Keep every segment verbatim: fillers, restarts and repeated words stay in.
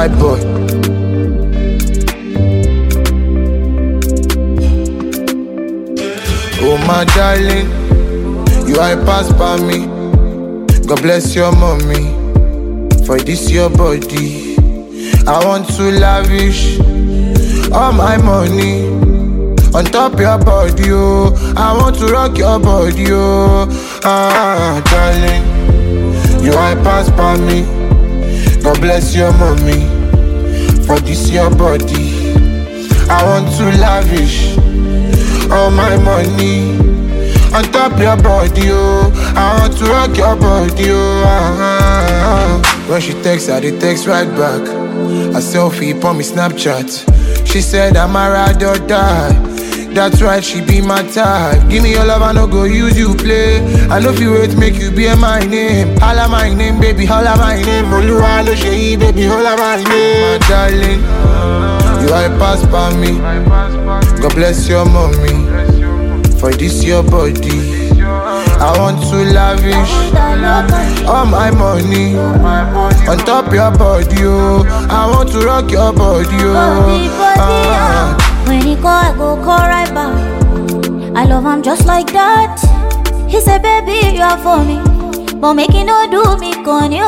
White boy. Oh my darling, you I pass by me. God bless your mommy for this your body. I want to lavish all my money on top your body, oh. I want to rock your body, oh. Ah, darling, you I pass by me. God bless your mommy for this your body. I want to lavish all my money on top your body, oh. I want to rock your body, oh. Ah, when she texts, I dey text right back. A selfie on me Snapchat. She said I'm a ride or die. That's right, she be my type. Give me your love, I no go use you play. I know if you wait, make you be my name. Holla my name, baby, holla my name. Oluwa lo ṣe, baby, holla my name. My darling, you I pass by me. God bless your mommy for this your body. I want to lavish all my money on top your body, oh. I want to rock your body, oh. Ah. When he call, I go call right back. I love him just like that. He said, baby, you are for me, but make it no do me con you.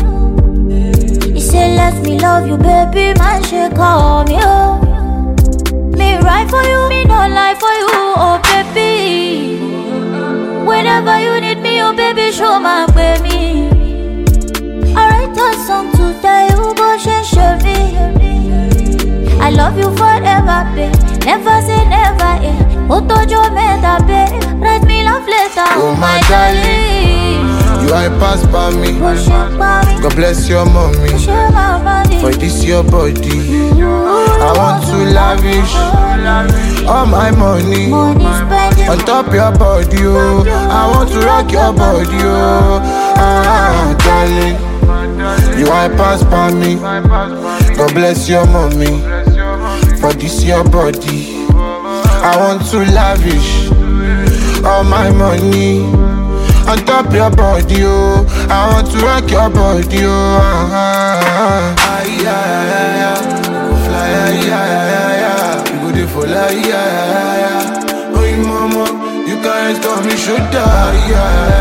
He said, let me love you, baby, man, she call me, oh. Me right for you, me no lie for you, oh baby. Whenever you need me, oh baby, show my baby. I write a song today, you go change me. I love you forever, babe. Never say never, eh. Otojo meda, babe. Write me love letter, oh my darling. You I pass by me. God bless your mommy for this your body. I want to lavish all my money on top your body, oh. I want to rock your body, oh. Ah, darling, you I pass by me. God bless your mommy for this your body. I want to lavish all my money on top your body, oh. I want to rock your body, oh. Ah, ah, yeah, yeah, yeah. We go fly, yeah, yeah, yeah. We go dey for like, yeah, yeah, yeah. Oh, you mama, you can't stop me, should die, yeah.